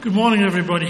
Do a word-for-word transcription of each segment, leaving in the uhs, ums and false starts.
Good morning, everybody.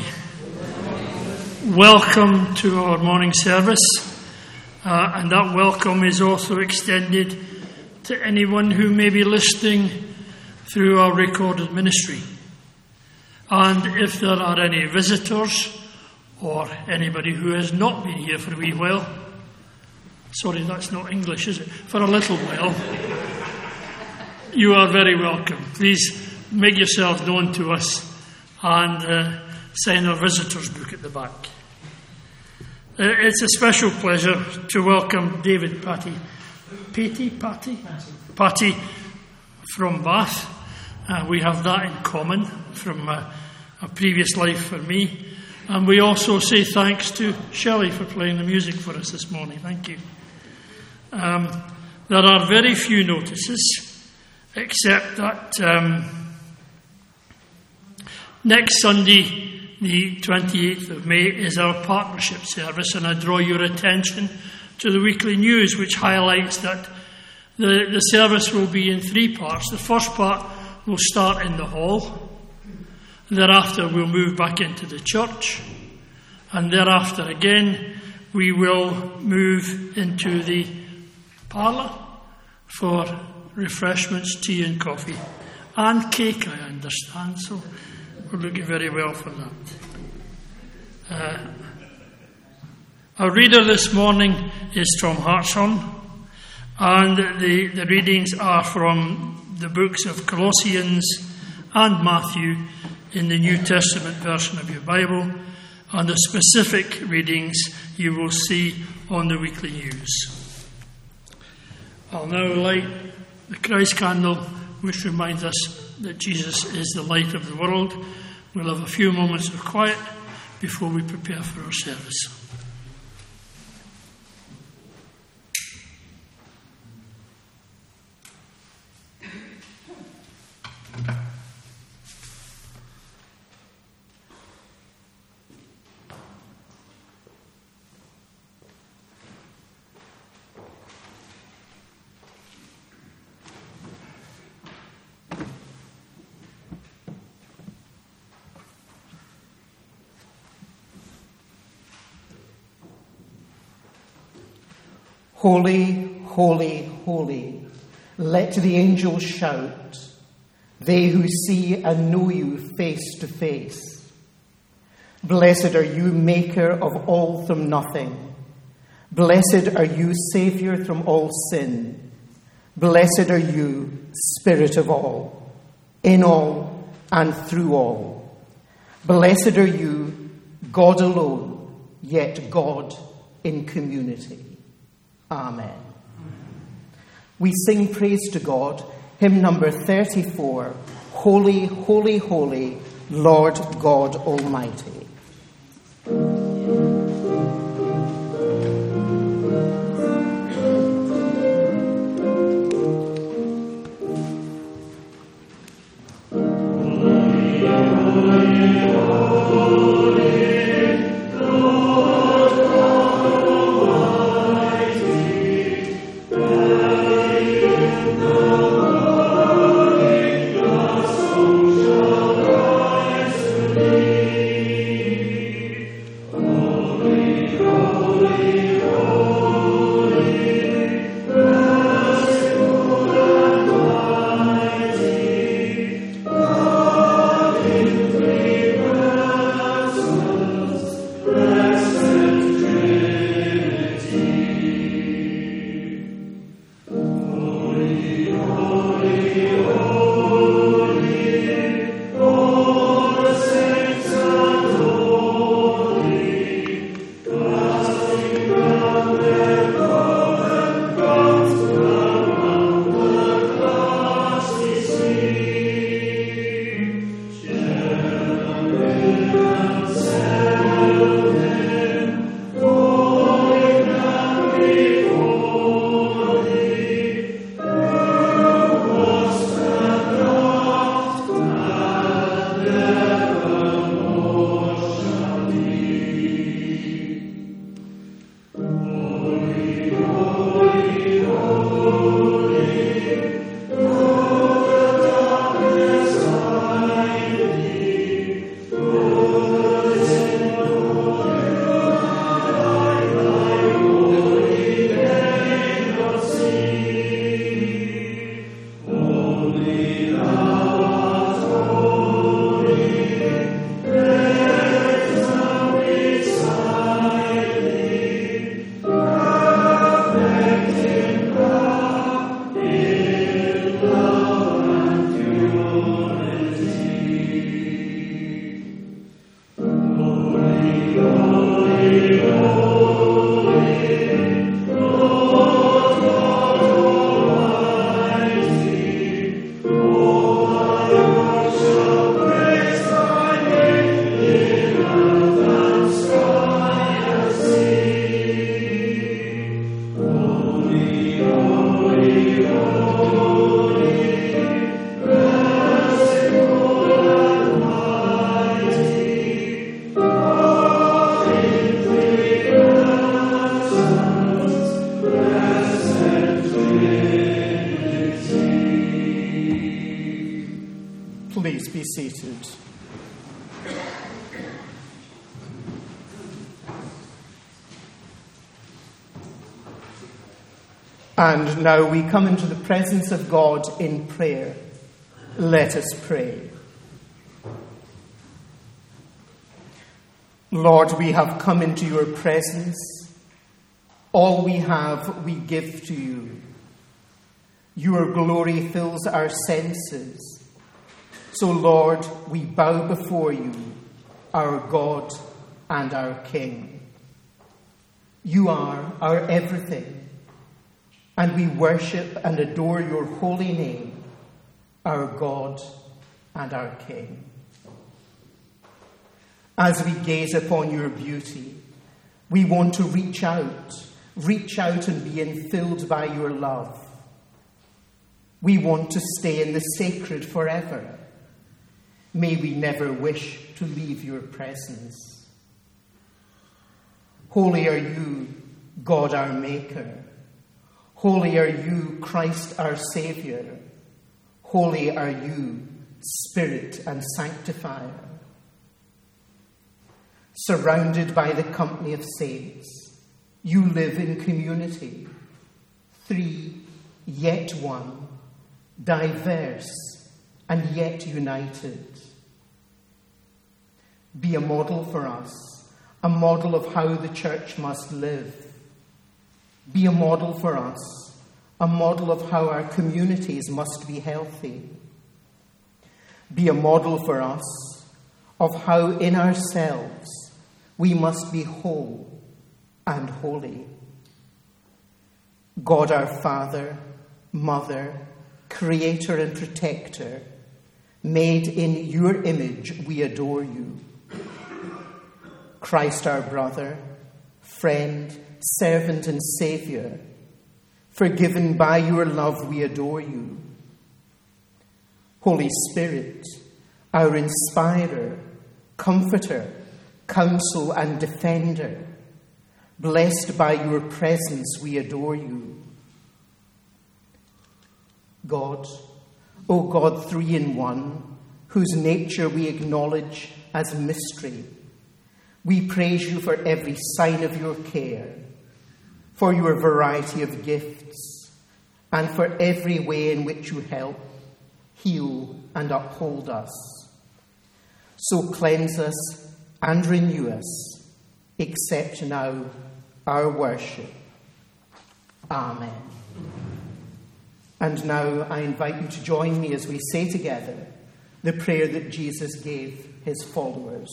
Welcome to our morning service, uh, and that welcome is also extended to anyone who may be listening through our recorded ministry. And if there are any visitors or anybody who has not been here for a wee while, sorry, that's not English, is it? For a little while, you are very welcome. Please make yourself known to us and uh, sign our visitors book at the back. Uh, it's a special pleasure to welcome David Patty, Patty, Patty, Patty from Bath. Uh, we have that in common from uh, a previous life for me. And we also say thanks to Shelley for playing the music for us this morning. Thank you. Um, there are very few notices, except that um, next Sunday, the twenty-eighth of May, is our partnership service, and I draw your attention to the weekly news, which highlights that the, the service will be in three parts. The first part will start in the hall. Thereafter, we'll move back into the church. And thereafter, again, we will move into the parlour for refreshments, tea and coffee. And cake, I understand, so we're looking very well for that. Uh, our reader this morning is Tom Hartshorn, and the, the readings are from the books of Colossians and Matthew in the New Testament version of your Bible, and the specific readings you will see on the weekly news. I'll now light the Christ candle, which reminds us that Jesus is the light of the world. We'll have a few moments of quiet before we prepare for our service. Holy, holy, holy, let the angels shout, they who see and know you face to face. Blessed are you, maker of all from nothing. Blessed are you, Saviour from all sin. Blessed are you, Spirit of all, in all and through all. Blessed are you, God alone, yet God in community. Amen. We sing praise to God, hymn number thirty-four, Holy, Holy, Holy, Lord God Almighty. Please be seated. And now we come into the presence of God in prayer. Let us pray. Lord, we have come into your presence. All we have, we give to you. Your glory fills our senses. So, Lord, we bow before you, our God and our King. You are our everything, and we worship and adore your holy name, our God and our King. As we gaze upon your beauty, we want to reach out, reach out and be infilled by your love. We want to stay in the sacred forever. May we never wish to leave your presence. Holy are you, God our Maker. Holy are you, Christ our Saviour. Holy are you, Spirit and Sanctifier. Surrounded by the company of saints, you live in community, three, yet one, diverse and yet united. Be a model for us, a model of how the church must live. Be a model for us, a model of how our communities must be healthy. Be a model for us of how in ourselves we must be whole and holy. God our Father, Mother, Creator and Protector, made in your image, we adore you. Christ our brother, friend, servant and Saviour, forgiven by your love, we adore you. Holy Spirit, our inspirer, comforter, counsel and defender, blessed by your presence, we adore you. God, O God, three in one, whose nature we acknowledge as mystery, we praise you for every sign of your care, for your variety of gifts, and for every way in which you help, heal, and uphold us. So cleanse us and renew us. Accept now our worship. Amen. And now I invite you to join me as we say together the prayer that Jesus gave his followers.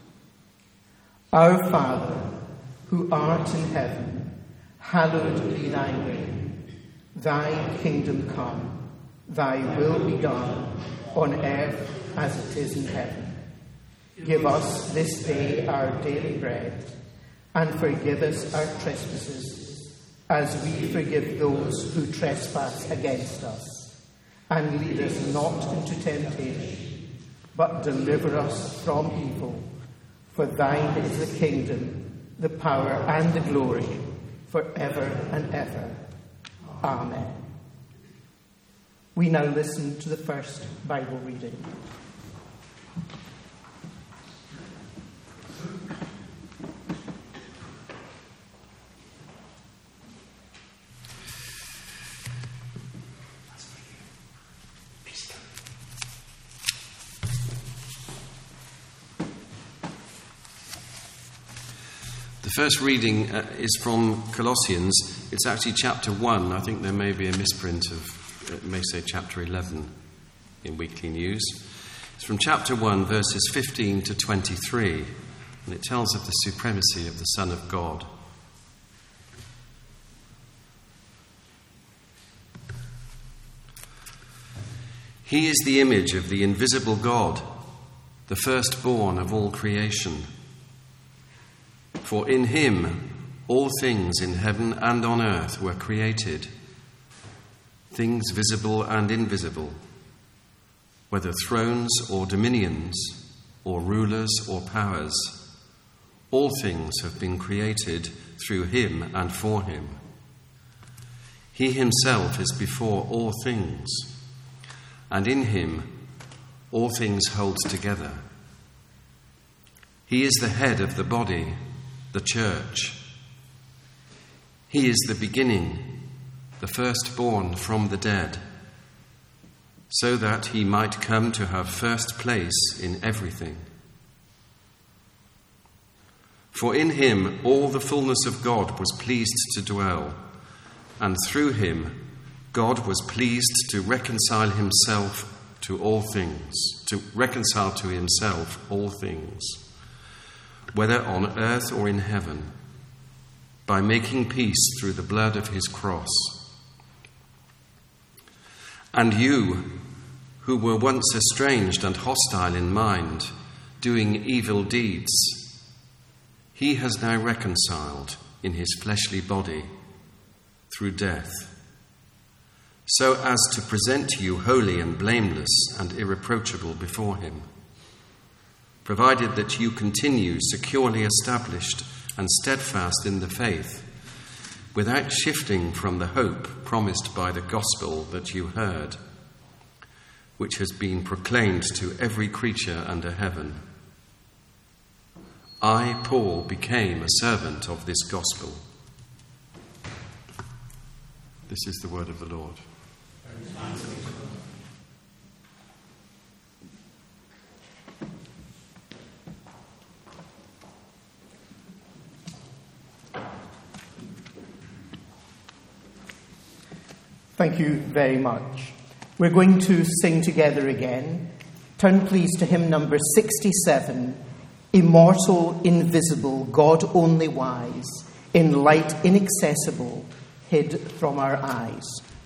Our Father, who art in heaven, hallowed be thy name. Thy kingdom come, thy will be done, on earth as it is in heaven. Give us this day our daily bread, and forgive us our trespasses, as we forgive those who trespass against us. And lead us not into temptation, but deliver us from evil. For thine is the kingdom, the power, and the glory, forever and ever. Amen. We now listen to the first Bible reading. The first reading uh, is from Colossians. It's actually chapter one. I think there may be a misprint of, it may say chapter eleven in Weekly News. It's from chapter one, verses fifteen to twenty-three, and it tells of the supremacy of the Son of God. He is the image of the invisible God, the firstborn of all creation. For in him all things in heaven and on earth were created, things visible and invisible, whether thrones or dominions, or rulers or powers. All things have been created through him and for him. He himself is before all things, and in him all things hold together. He is the head of the body, the church. He is the beginning, the firstborn from the dead, so that he might come to have first place in everything. For in him all the fullness of God was pleased to dwell, and through him God was pleased to reconcile himself to all things, to reconcile to himself all things, whether on earth or in heaven, by making peace through the blood of his cross. And you, who were once estranged and hostile in mind, doing evil deeds, he has now reconciled in his fleshly body through death, so as to present you holy and blameless and irreproachable before him, provided that you continue securely established and steadfast in the faith, without shifting from the hope promised by the gospel that you heard, which has been proclaimed to every creature under heaven. I, Paul, became a servant of this gospel. This is the word of the Lord. Thank you very much. We're going to sing together again. Turn please to hymn number sixty-seven, Immortal, Invisible, God Only Wise, in light inaccessible, hid from our eyes.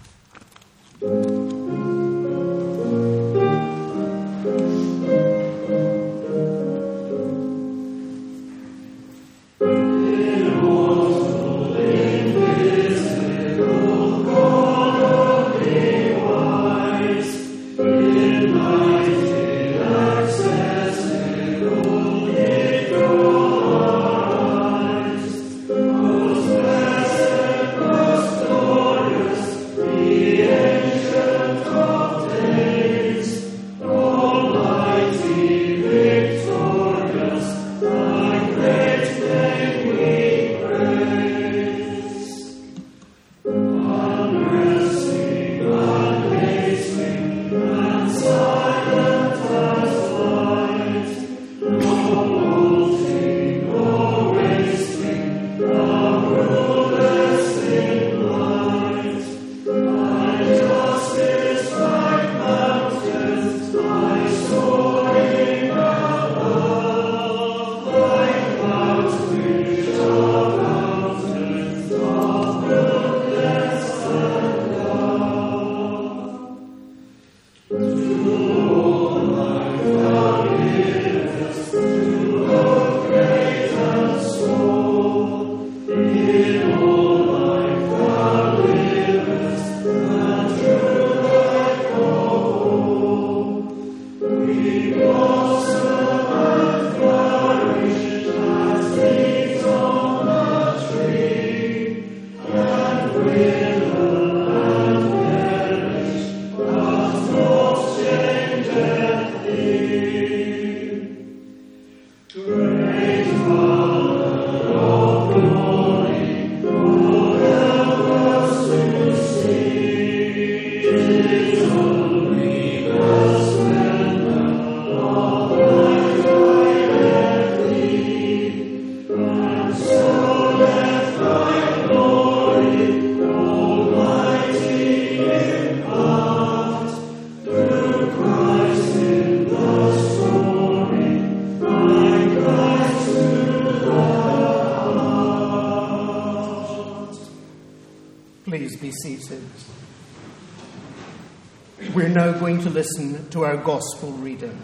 Please be seated. We're now going to listen to our gospel reading.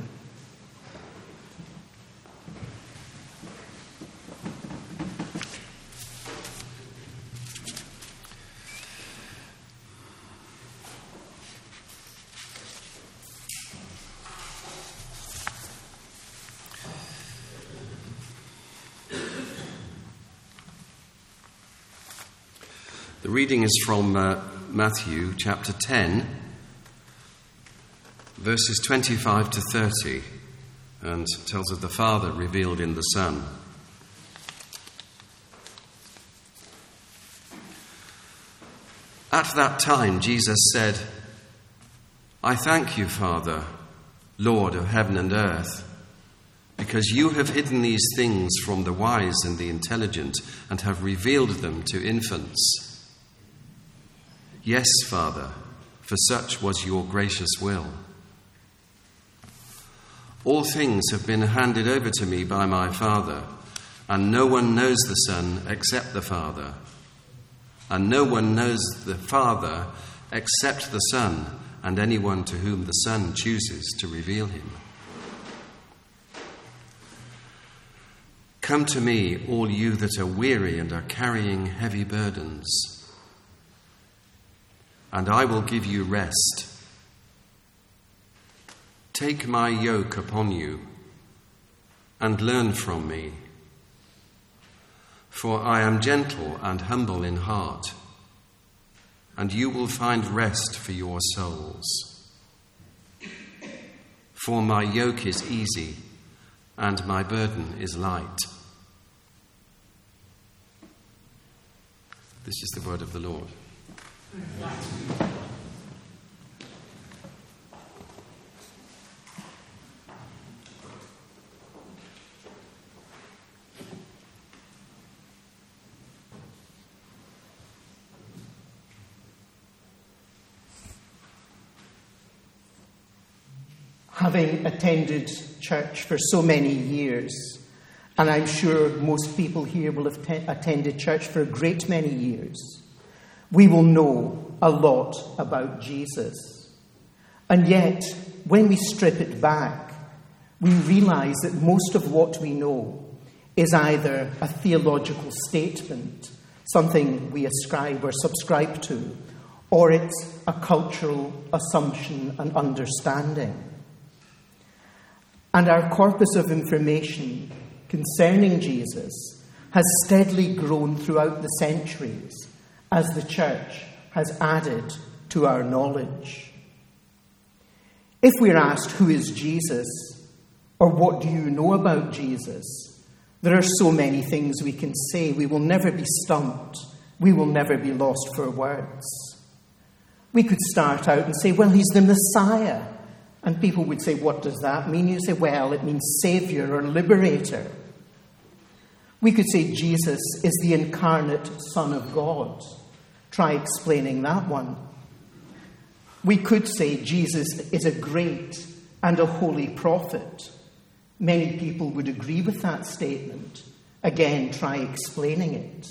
The reading is from uh, Matthew chapter ten, verses twenty-five to thirty, and tells of the Father revealed in the Son. At that time, Jesus said, I thank you, Father, Lord of heaven and earth, because you have hidden these things from the wise and the intelligent and have revealed them to infants. Yes, Father, for such was your gracious will. All things have been handed over to me by my Father, and no one knows the Son except the Father, and no one knows the Father except the Son, and anyone to whom the Son chooses to reveal him. Come to me, all you that are weary and are carrying heavy burdens, and I will give you rest. Take my yoke upon you and learn from me, for I am gentle and humble in heart, and you will find rest for your souls. For my yoke is easy and my burden is light. This is the word of the Lord. Having attended church for so many years, and I'm sure most people here will have te- attended church for a great many years, we will know a lot about Jesus. And yet, when we strip it back, we realise that most of what we know is either a theological statement, something we ascribe or subscribe to, or it's a cultural assumption and understanding. And our corpus of information concerning Jesus has steadily grown throughout the centuries as the church has added to our knowledge. If we're asked, who is Jesus, or what do you know about Jesus, there are so many things we can say. We will never be stumped. We will never be lost for words. We could start out and say, well, he's the Messiah. And people would say, what does that mean? You say, well, it means Saviour or Liberator. We could say Jesus is the incarnate Son of God. Try explaining that one. We could say Jesus is a great and a holy prophet. Many people would agree with that statement. Again, try explaining it.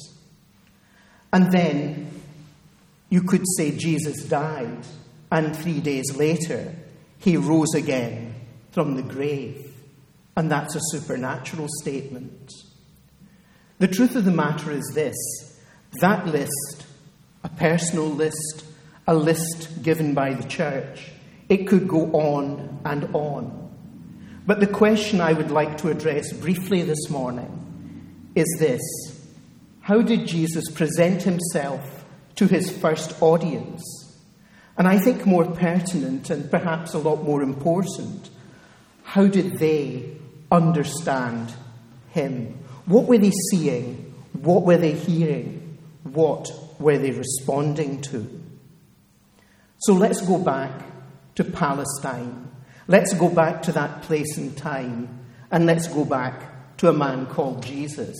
And then you could say Jesus died, and three days later, he rose again from the grave. And that's a supernatural statement. The truth of the matter is this. That list, a personal list, a list given by the church, it could go on and on. But the question I would like to address briefly this morning is this. How did Jesus present himself to his first audience? And I think more pertinent and perhaps a lot more important, how did they understand him? What were they seeing? What were they hearing? What were they responding to? So let's go back to Palestine. Let's go back to that place and time. And let's go back to a man called Jesus.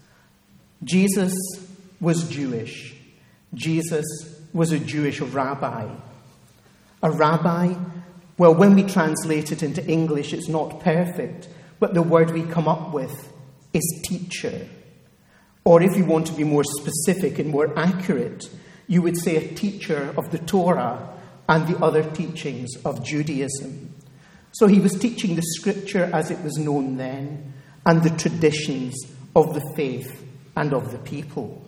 Jesus was Jewish. Jesus was a Jewish rabbi. A rabbi, well, when we translate it into English, it's not perfect, but the word we come up with is teacher. Or if you want to be more specific and more accurate, you would say a teacher of the Torah and the other teachings of Judaism. So he was teaching the scripture as it was known then and the traditions of the faith and of the people.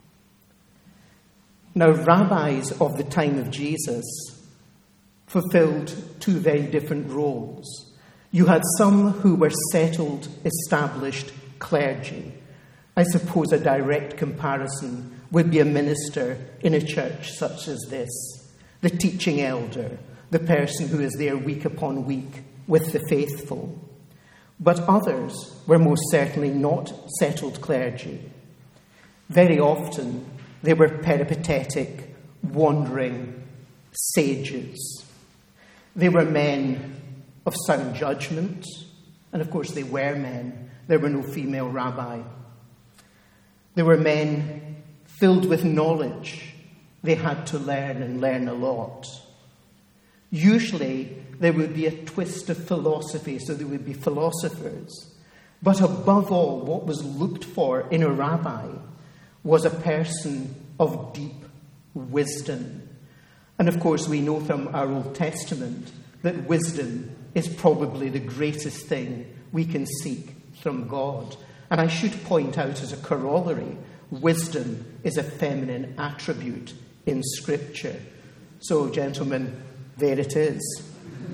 Now, rabbis of the time of Jesus fulfilled two very different roles. You had some who were settled, established clergy. I suppose a direct comparison would be a minister in a church such as this, the teaching elder, the person who is there week upon week with the faithful. But others were most certainly not settled clergy. Very often they were peripatetic, wandering sages. They were men of sound judgment, and of course they were men. There were no female rabbi. They were men filled with knowledge. They had to learn and learn a lot. Usually there would be a twist of philosophy, so there would be philosophers. But above all, what was looked for in a rabbi was a person of deep wisdom. And of course, we know from our Old Testament that wisdom is probably the greatest thing we can seek from God. And I should point out as a corollary, wisdom is a feminine attribute in Scripture. So, gentlemen, there it is.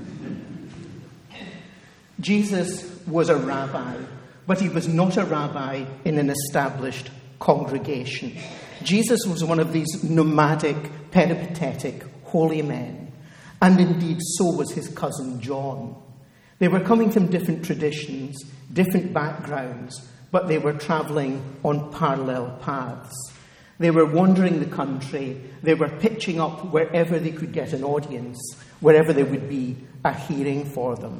Jesus was a rabbi, but he was not a rabbi in an established congregation. Jesus was one of these nomadic, peripatetic, holy men. And indeed, so was his cousin John. They were coming from different traditions, different backgrounds, but they were travelling on parallel paths. They were wandering the country. They were pitching up wherever they could get an audience, wherever there would be a hearing for them.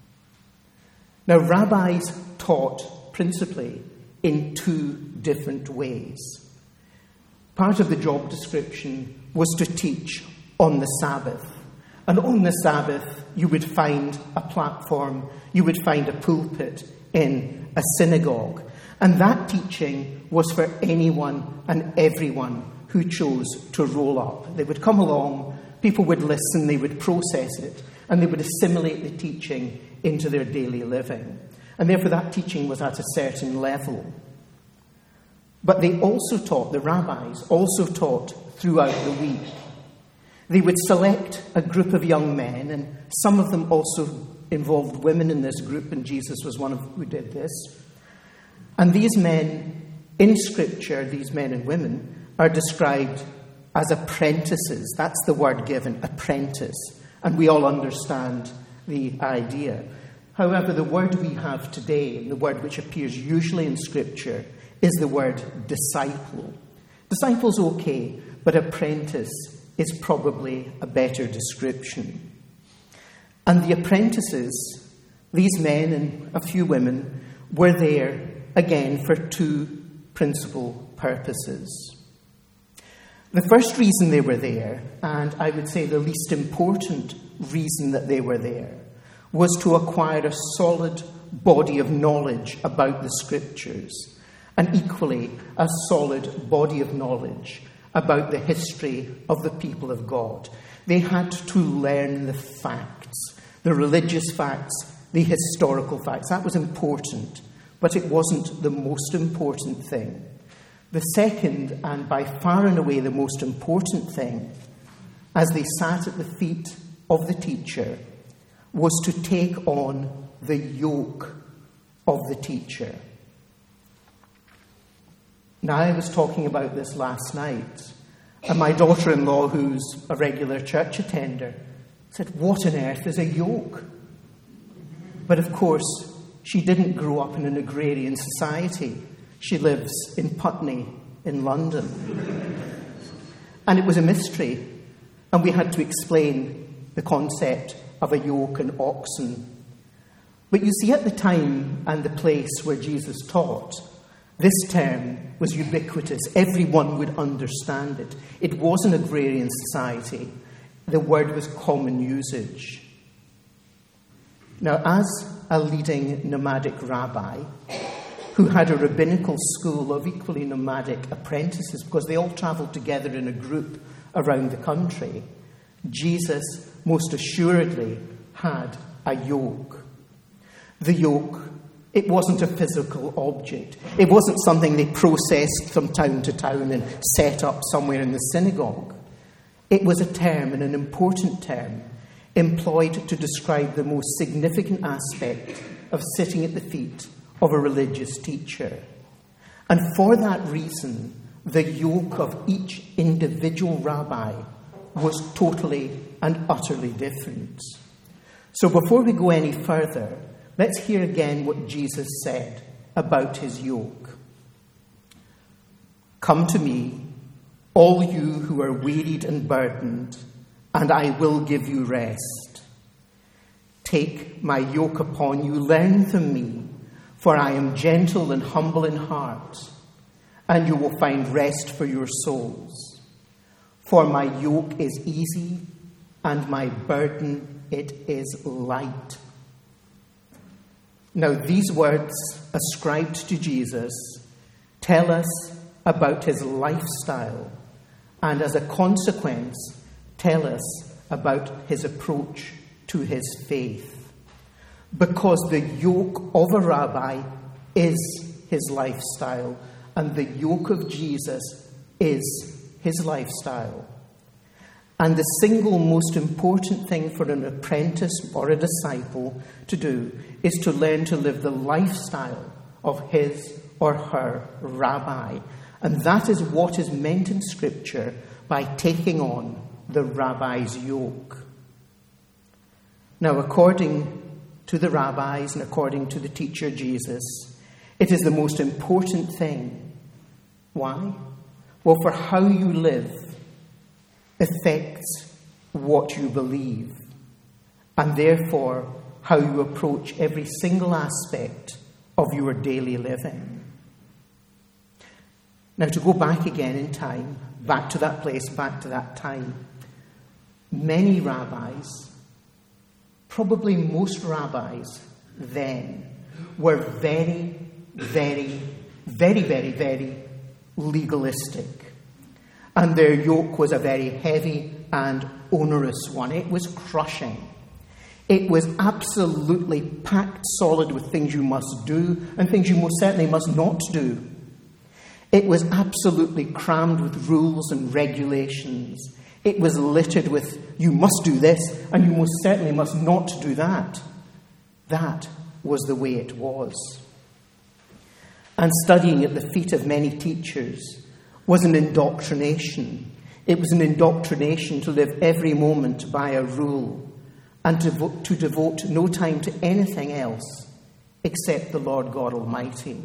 Now, rabbis taught principally in two different ways. Part of the job description was to teach on the Sabbath. And on the Sabbath, you would find a platform, you would find a pulpit in a synagogue. And that teaching was for anyone and everyone who chose to roll up. They would come along, people would listen, they would process it, and they would assimilate the teaching into their daily living. And therefore that teaching was at a certain level. But they also taught, the rabbis also taught throughout the week. They would select a group of young men, and some of them also involved women in this group, and Jesus was one of who did this. And these men, in Scripture, these men and women, are described as apprentices. That's the word given, apprentice. And we all understand the idea. However, the word we have today, the word which appears usually in Scripture, is the word disciple. Disciple's okay, but apprentice is probably a better description. And the apprentices, these men and a few women, were there, again, for two principal purposes. The first reason they were there, and I would say the least important reason that they were there, was to acquire a solid body of knowledge about the Scriptures, and equally a solid body of knowledge about the history of the people of God. They had to learn the facts, the religious facts, the historical facts. That was important, but it wasn't the most important thing. The second, and by far and away the most important thing, as they sat at the feet of the teacher, was to take on the yoke of the teacher. Now, I was talking about this last night, and my daughter-in-law, who's a regular church attender, said, "What on earth is a yoke?" But of course, she didn't grow up in an agrarian society. She lives in Putney, in London. And it was a mystery, and we had to explain the concept of a yoke and oxen. But you see, at the time and the place where Jesus taught, this term was ubiquitous. Everyone would understand it. It was an agrarian society. The word was common usage. Now, as a leading nomadic rabbi who had a rabbinical school of equally nomadic apprentices, because they all travelled together in a group around the country, Jesus most assuredly had a yoke. The yoke, it wasn't a physical object. It wasn't something they processed from town to town and set up somewhere in the synagogue. It was a term, and an important term, employed to describe the most significant aspect of sitting at the feet of a religious teacher. And for that reason, the yoke of each individual rabbi was totally and utterly different. So before we go any further, let's hear again what Jesus said about his yoke. Come to me, all you who are wearied and burdened, and I will give you rest. Take my yoke upon you, learn from me, for I am gentle and humble in heart, and you will find rest for your souls. For my yoke is easy, and my burden, it is light. Now, these words ascribed to Jesus tell us about his lifestyle, and as a consequence, tell us about his approach to his faith. Because the yoke of a rabbi is his lifestyle, and the yoke of Jesus is his lifestyle. And the single most important thing for an apprentice or a disciple to do is to learn to live the lifestyle of his or her rabbi. And that is what is meant in Scripture by taking on the rabbi's yoke. Now, according to the rabbis and according to the teacher Jesus, it is the most important thing. Why? Well, for how you live affects what you believe, and therefore how you approach every single aspect of your daily living. Now, to go back again in time, back to that place, back to that time, many rabbis, probably most rabbis then, were very, very, very, very, very legalistic. And their yoke was a very heavy and onerous one. It was crushing. It was absolutely packed solid with things you must do and things you most certainly must not do. It was absolutely crammed with rules and regulations. It was littered with, you must do this and you most certainly must not do that. That was the way it was. And studying at the feet of many teachers was an indoctrination. It was an indoctrination to live every moment by a rule and to, vo- to devote no time to anything else except the Lord God Almighty.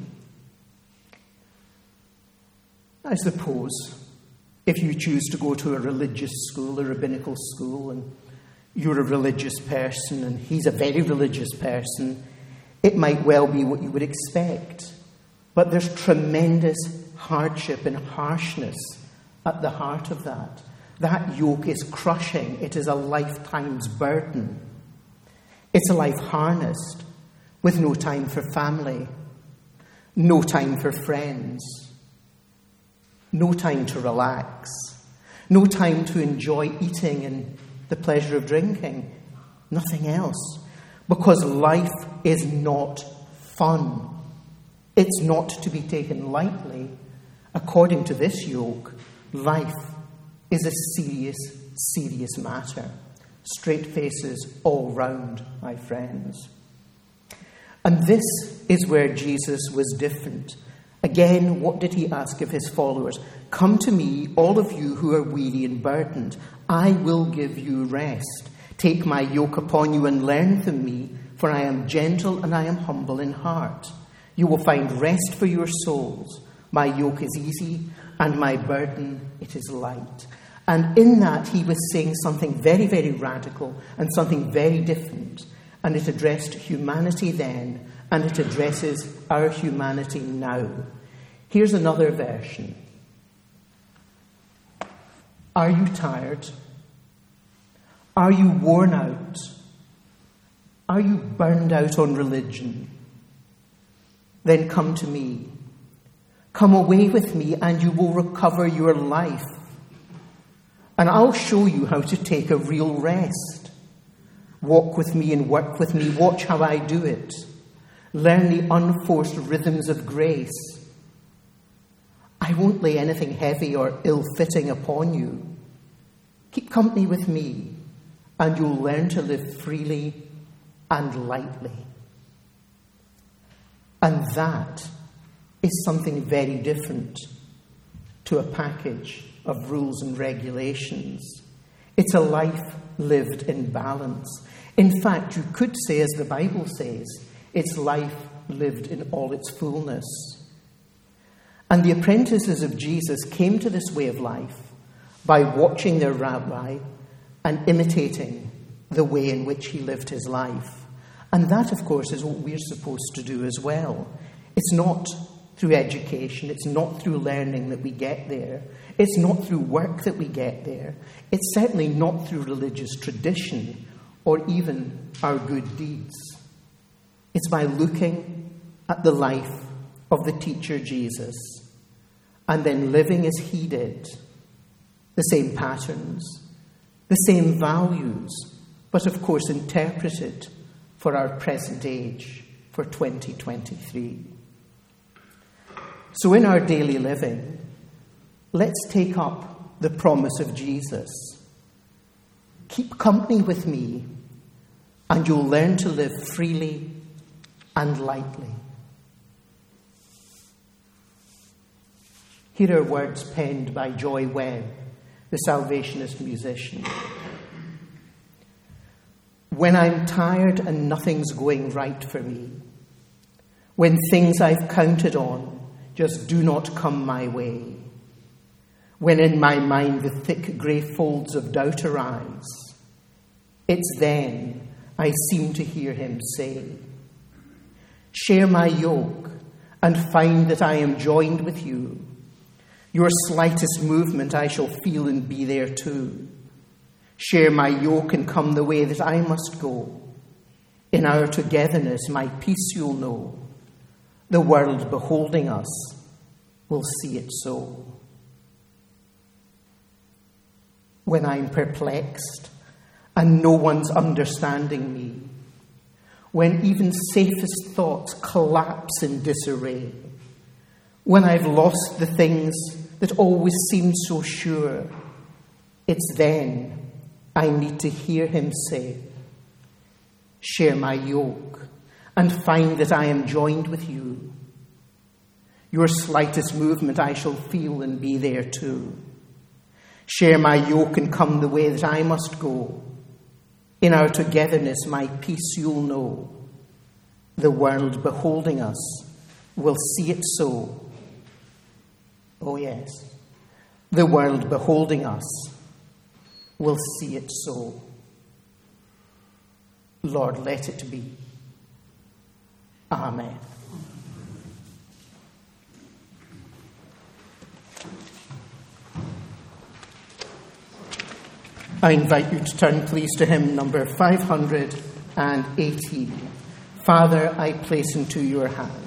I suppose if you choose to go to a religious school, a rabbinical school, and you're a religious person and he's a very religious person, it might well be what you would expect. But there's tremendous hardship and harshness at the heart of that. That yoke is crushing. It is a lifetime's burden. It's a life harnessed with no time for family, no time for friends, no time to relax, no time to enjoy eating and the pleasure of drinking, nothing else. Because life is not fun. It's not to be taken lightly. According to this yoke, life is a serious, serious matter. Straight faces all round, my friends. And this is where Jesus was different. Again, what did he ask of his followers? Come to me, all of you who are weary and burdened. I will give you rest. Take my yoke upon you and learn from me, for I am gentle and I am humble in heart. You will find rest for your souls. My yoke is easy and my burden, it is light. And in that he was saying something very, very radical and something very different. And it addressed humanity then, and it addresses our humanity now. Here's another version. Are you tired? Are you worn out? Are you burned out on religion? Then come to me. Come away with me and you will recover your life. And I'll show you how to take a real rest. Walk with me and work with me. Watch how I do it. Learn the unforced rhythms of grace. I won't lay anything heavy or ill-fitting upon you. Keep company with me and you'll learn to live freely and lightly. And that is something very different to a package of rules and regulations. It's a life lived in balance. In fact, you could say, as the Bible says, it's life lived in all its fullness. And the apprentices of Jesus came to this way of life by watching their rabbi and imitating the way in which he lived his life. And that, of course, is what we're supposed to do as well. It's not through education, it's not through learning that we get there. It's not through work that we get there. It's certainly not through religious tradition or even our good deeds. It's by looking at the life of the teacher Jesus and then living as he did, the same patterns, the same values, but of course interpreted for our present age, for twenty twenty-three. So in our daily living, let's take up the promise of Jesus. Keep company with me, and you'll learn to live freely and lightly. Here are words penned by Joy Webb, the Salvationist musician. When I'm tired and nothing's going right for me, when things I've counted on just do not come my way, when in my mind the thick grey folds of doubt arise, it's then I seem to hear him say, share my yoke and find that I am joined with you. Your slightest movement I shall feel and be there too. Share my yoke and come the way that I must go. In our togetherness my peace you'll know. The world beholding us will see it so. When I'm perplexed and no one's understanding me, when even safest thoughts collapse in disarray, when I've lost the things that always seemed so sure, it's then I need to hear him say, share my yoke and find that I am joined with you. Your slightest movement I shall feel and be there too. Share my yoke and come the way that I must go. In our togetherness my peace you'll know. The world beholding us will see it so. Oh yes, the world beholding us will see it so. Lord, let it be. Amen. I invite you to turn, please, to hymn number five hundred eighteen. Father, I place into your hands.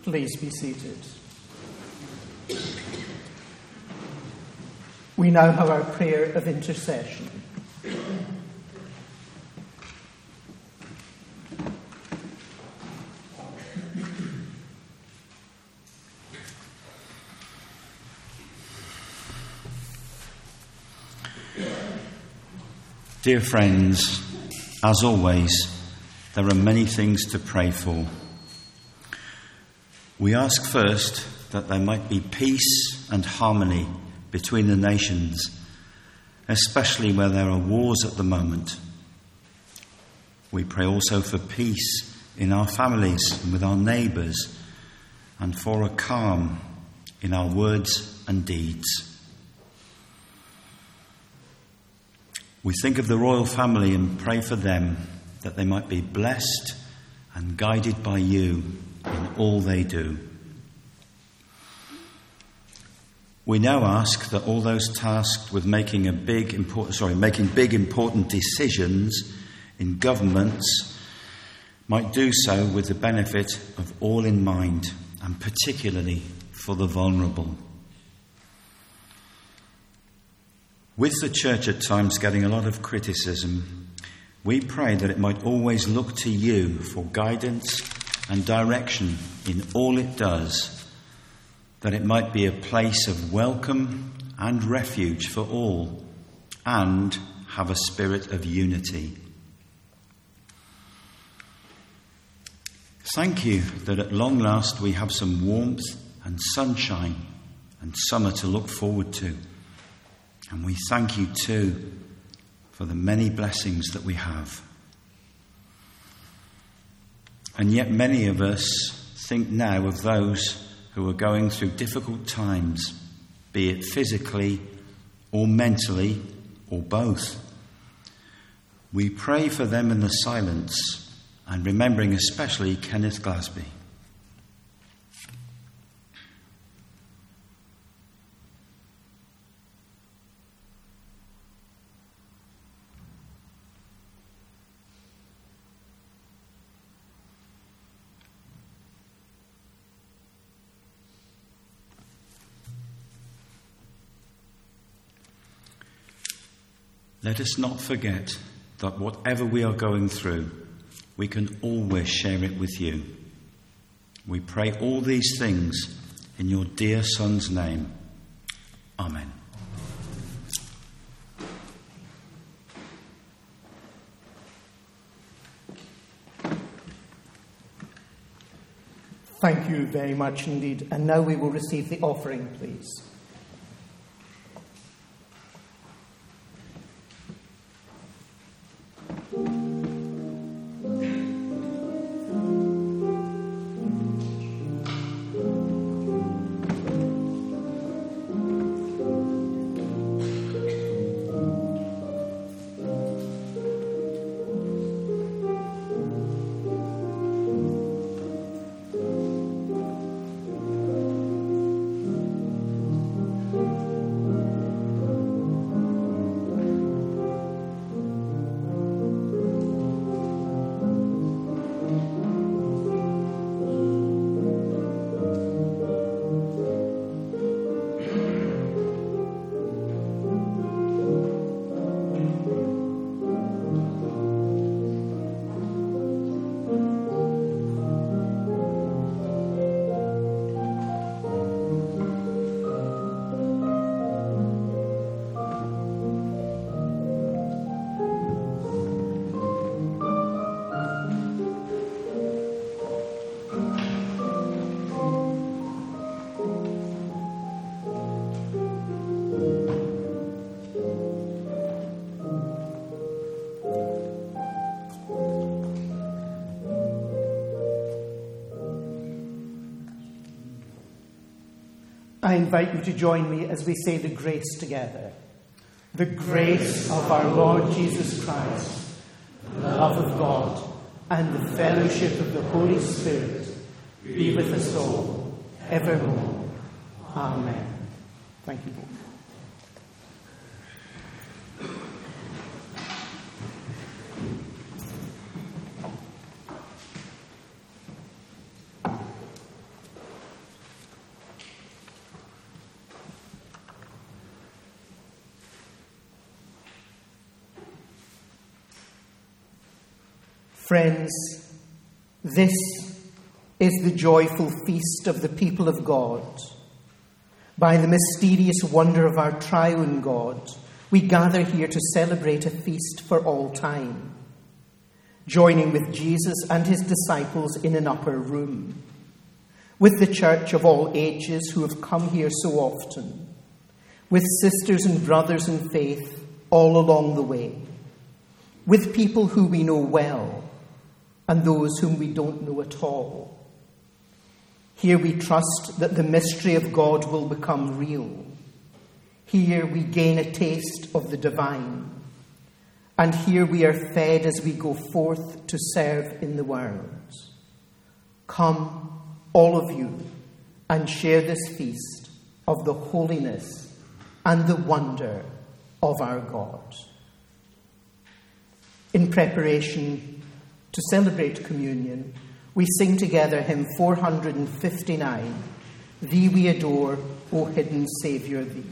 Please be seated. We now have our prayer of intercession. Dear friends, as always, there are many things to pray for. We ask first that there might be peace and harmony between the nations, especially where there are wars at the moment. We pray also for peace in our families and with our neighbours, and for a calm in our words and deeds. We think of the royal family and pray for them, that they might be blessed and guided by you in all they do. We now ask that all those tasked with making a big important sorry making big important decisions in governments might do so with the benefit of all in mind, and particularly for the vulnerable. With the church at times getting a lot of criticism, we pray that it might always look to you for guidance and direction in all it does, that it might be a place of welcome and refuge for all, and have a spirit of unity. Thank you that at long last we have some warmth and sunshine and summer to look forward to. And we thank you too for the many blessings that we have. And yet many of us think now of those who are going through difficult times, be it physically or mentally or both. We pray for them in the silence, and remembering especially Kenneth Glasby. Let us not forget that whatever we are going through, we can always share it with you. We pray all these things in your dear Son's name. Amen. Thank you very much indeed. And now we will receive the offering, please. I invite you to join me as we say the grace together. The grace of our Lord Jesus Christ, the love of God, and the fellowship of the Holy Spirit be with us all, evermore. Amen. Thank you both. Friends, this is the joyful feast of the people of God. By the mysterious wonder of our triune God, we gather here to celebrate a feast for all time, joining with Jesus and his disciples in an upper room, with the church of all ages who have come here so often, with sisters and brothers in faith all along the way, with people who we know well and those whom we don't know at all. Here we trust that the mystery of God will become real. Here we gain a taste of the divine. And here we are fed as we go forth to serve in the world. Come, all of you, and share this feast of the holiness and the wonder of our God. In preparation to celebrate communion, we sing together hymn four fifty-nine, Thee we adore, O hidden Saviour, Thee.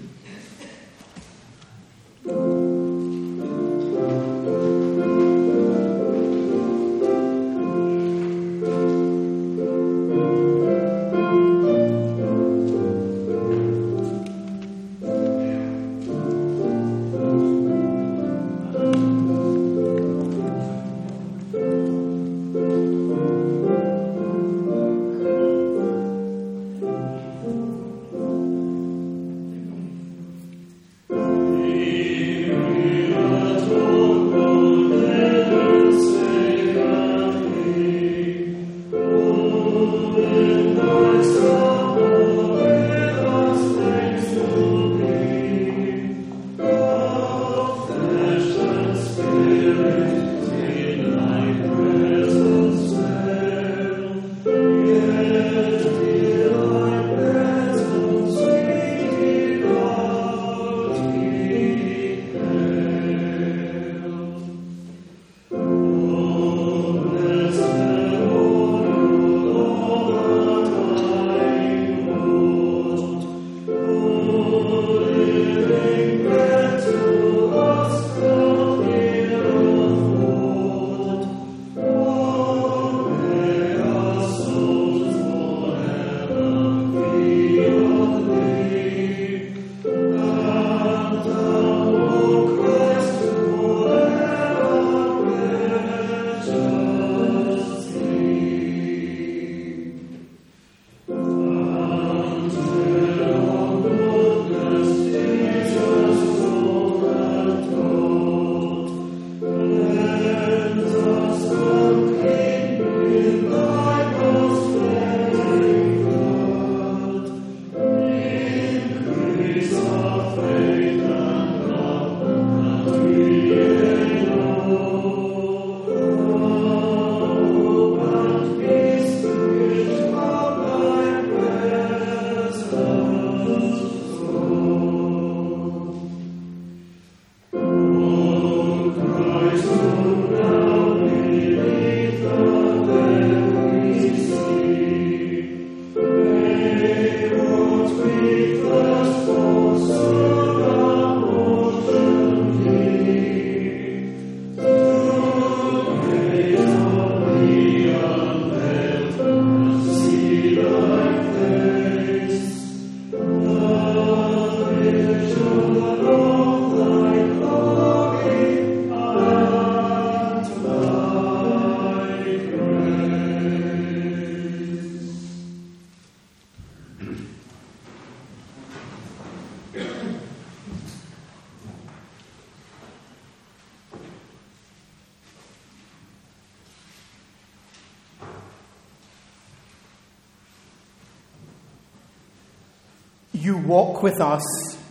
You walk with us,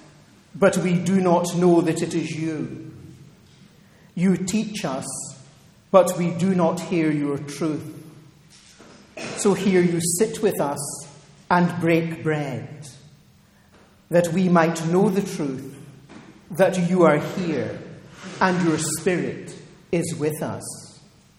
but we do not know that it is you. You teach us, but we do not hear your truth. So here you sit with us and break bread, that we might know the truth, that you are here and your Spirit is with us.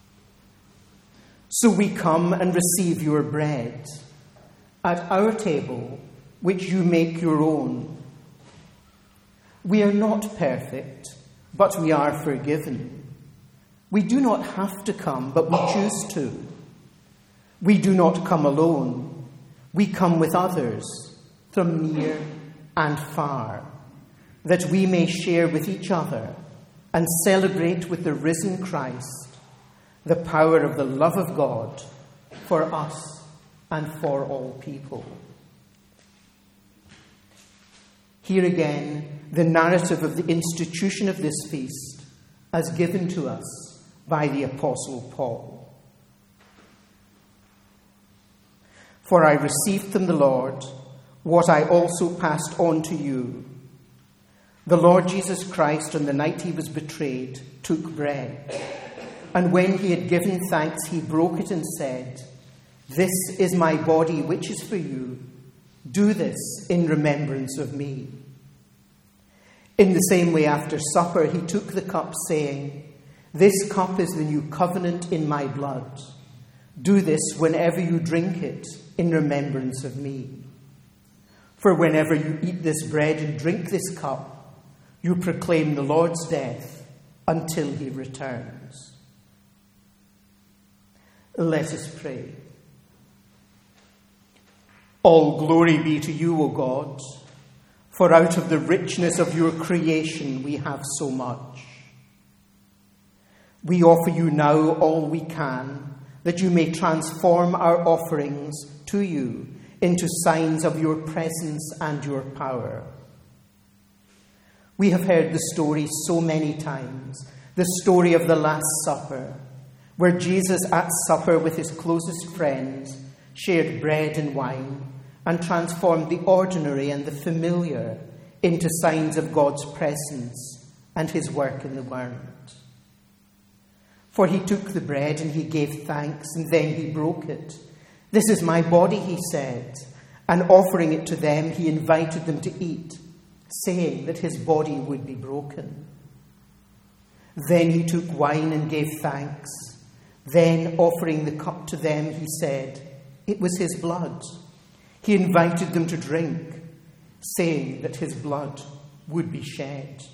So we come and receive your bread at our table, which you make your own. We are not perfect, but we are forgiven. We do not have to come, but we choose to. We do not come alone. We come with others from near and far, that we may share with each other and celebrate with the risen Christ the power of the love of God for us and for all people. Here again, the narrative of the institution of this feast as given to us by the Apostle Paul. For I received from the Lord what I also passed on to you. The Lord Jesus Christ, on the night he was betrayed, took bread, and when he had given thanks, he broke it and said, "This is my body, which is for you. Do this in remembrance of me." In the same way, after supper, he took the cup, saying, "This cup is the new covenant in my blood. Do this whenever you drink it in remembrance of me. For whenever you eat this bread and drink this cup, you proclaim the Lord's death until he returns." Let us pray. All glory be to you, O God, for out of the richness of your creation we have so much. We offer you now all we can, that you may transform our offerings to you into signs of your presence and your power. We have heard the story so many times, the story of the Last Supper, where Jesus at supper with his closest friends shared bread and wine and transformed the ordinary and the familiar into signs of God's presence and his work in the world. For he took the bread and he gave thanks, and then he broke it. "This is my body," he said, and offering it to them, he invited them to eat, saying that his body would be broken. Then he took wine and gave thanks. Then, offering the cup to them, he said, it was his blood. He invited them to drink, saying that his blood would be shed.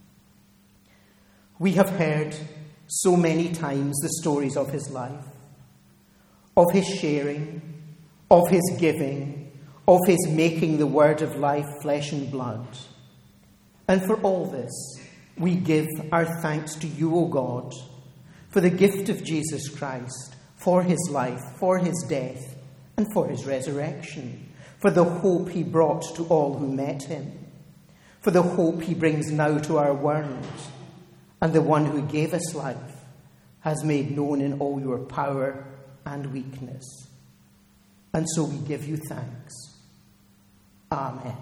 We have heard so many times the stories of his life, of his sharing, of his giving, of his making the word of life flesh and blood. And for all this, we give our thanks to you, O God, for the gift of Jesus Christ, for his life, for his death, and for his resurrection, for the hope he brought to all who met him, for the hope he brings now to our world, and the one who gave us life has made known in all your power and weakness. And so we give you thanks. Amen.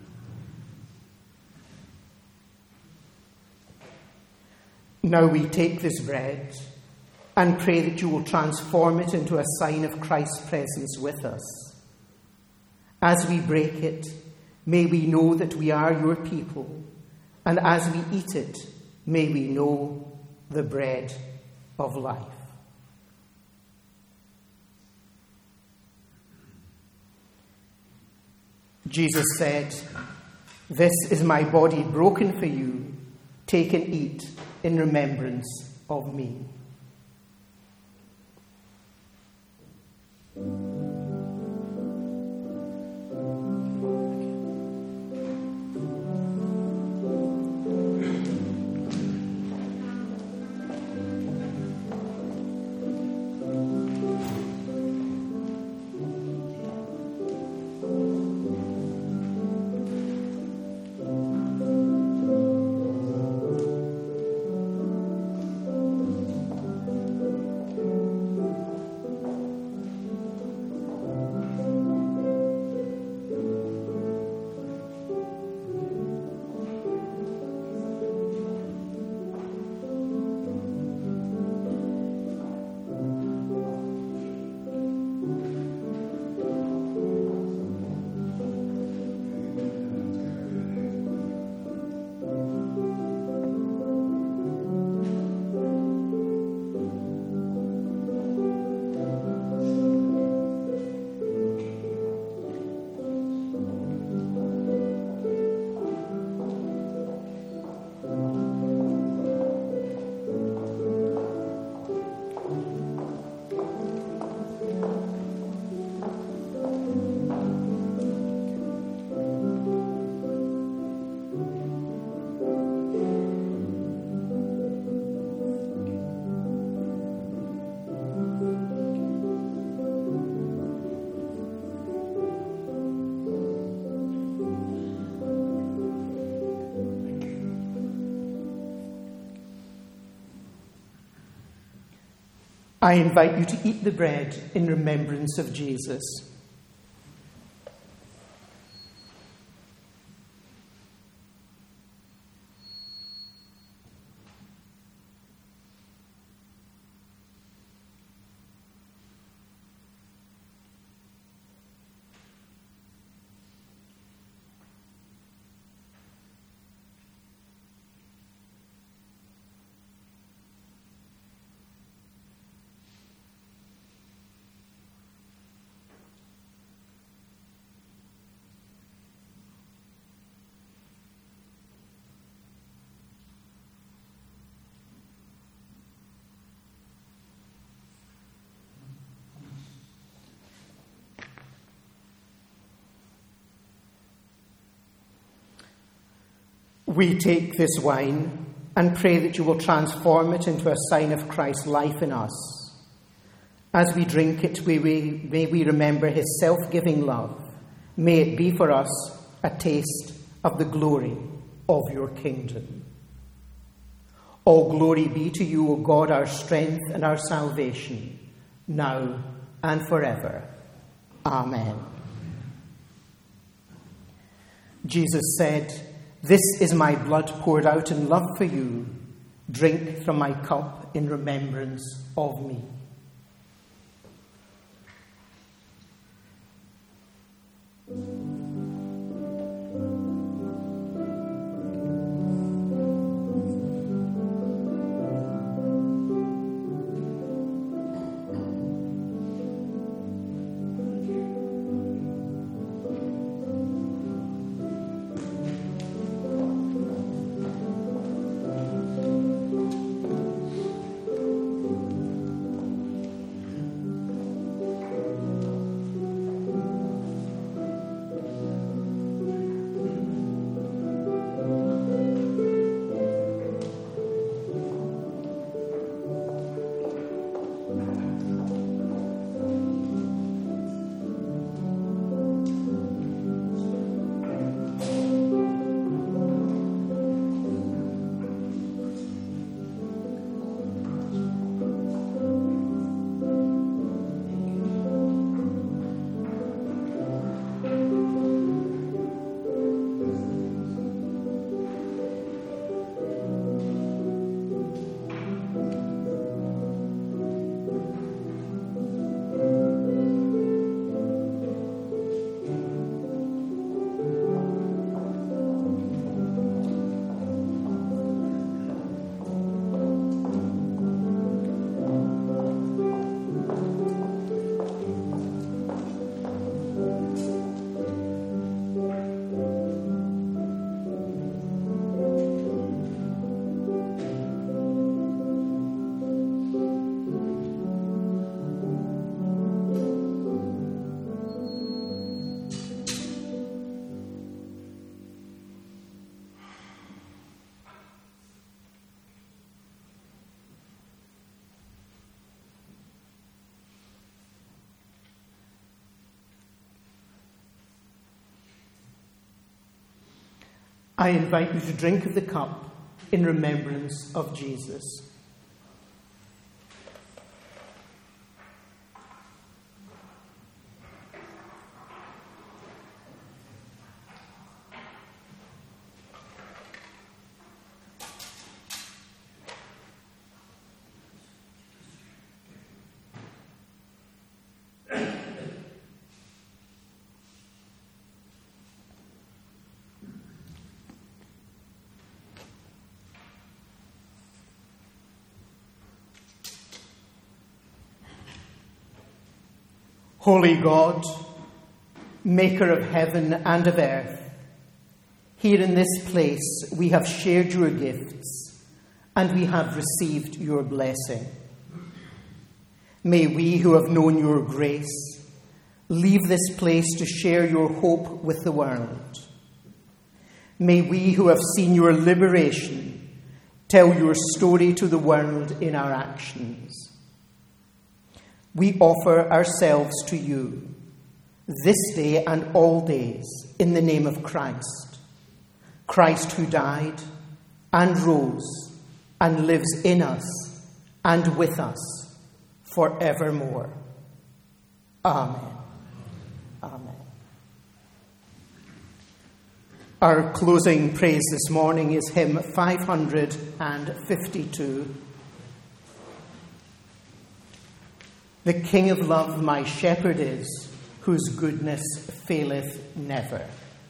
Now we take this bread and pray that you will transform it into a sign of Christ's presence with us. As we break it, may we know that we are your people, and as we eat it, may we know the bread of life. Jesus said, "This is my body broken for you. Take and eat in remembrance of me." I invite you to eat the bread in remembrance of Jesus. We take this wine and pray that you will transform it into a sign of Christ's life in us. As we drink it, may we, may we remember his self-giving love. May it be for us a taste of the glory of your kingdom. All glory be to you, O God, our strength and our salvation, now and forever. Amen. Jesus said, "This is my blood poured out in love for you. Drink from my cup in remembrance of me." I invite you to drink of the cup in remembrance of Jesus. Holy God, maker of heaven and of earth, here in this place we have shared your gifts and we have received your blessing. May we who have known your grace leave this place to share your hope with the world. May we who have seen your liberation tell your story to the world in our actions. We offer ourselves to you this day and all days in the name of Christ, Christ who died and rose and lives in us and with us forevermore. Amen. Amen. Our closing praise this morning is hymn five hundred fifty-two. The King of love my shepherd is, whose goodness faileth never.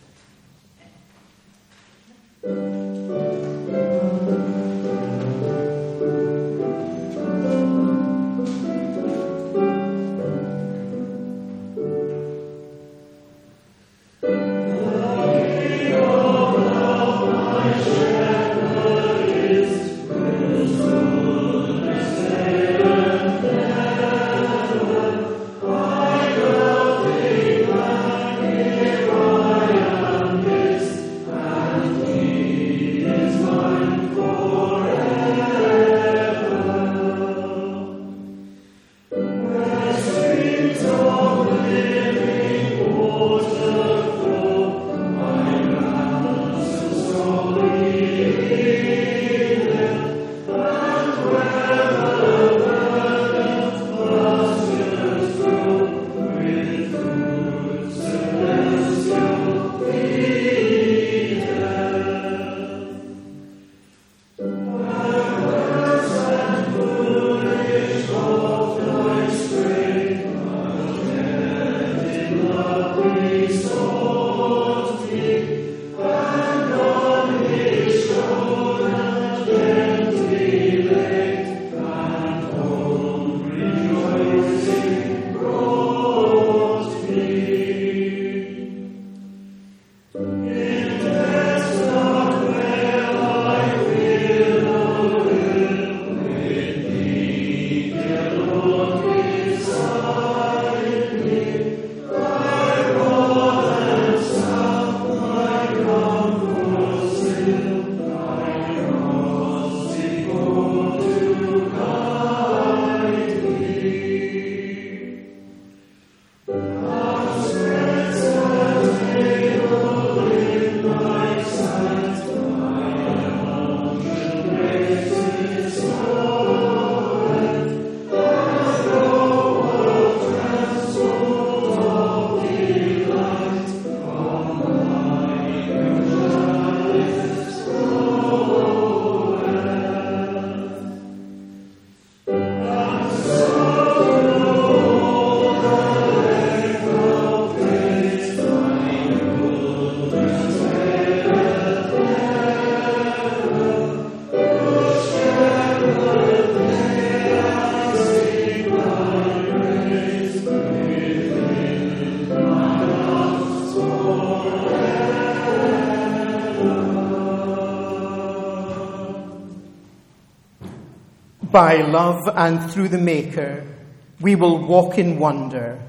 By love and through the Maker, we will walk in wonder.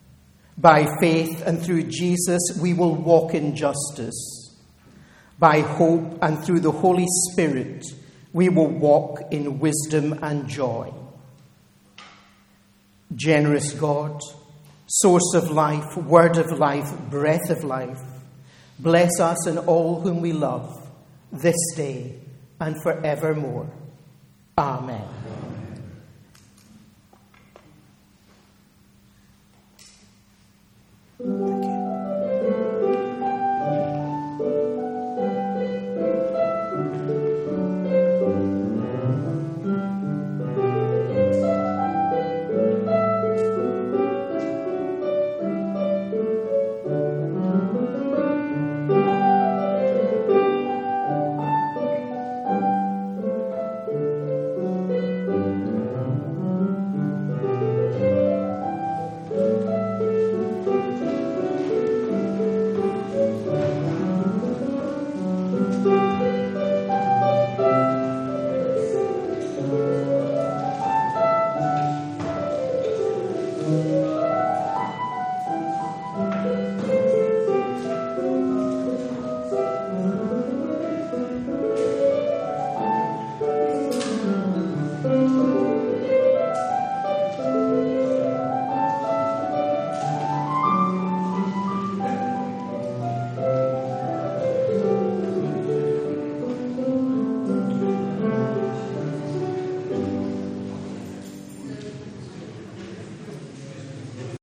By faith and through Jesus, we will walk in justice. By hope and through the Holy Spirit, we will walk in wisdom and joy. Generous God, source of life, word of life, breath of life, bless us and all whom we love this day and forevermore. Amen. Amen.